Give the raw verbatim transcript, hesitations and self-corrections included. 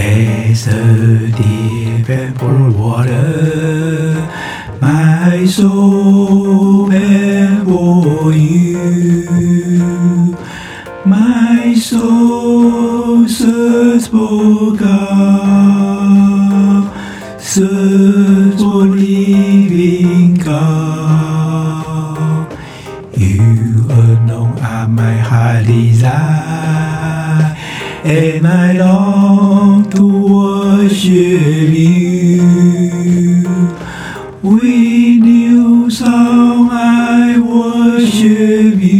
as the deep and full water, my soul pants for you. My soul searches for God, searches for living God. You alone are my heart desire, and I long to worship you. With new song I worship you.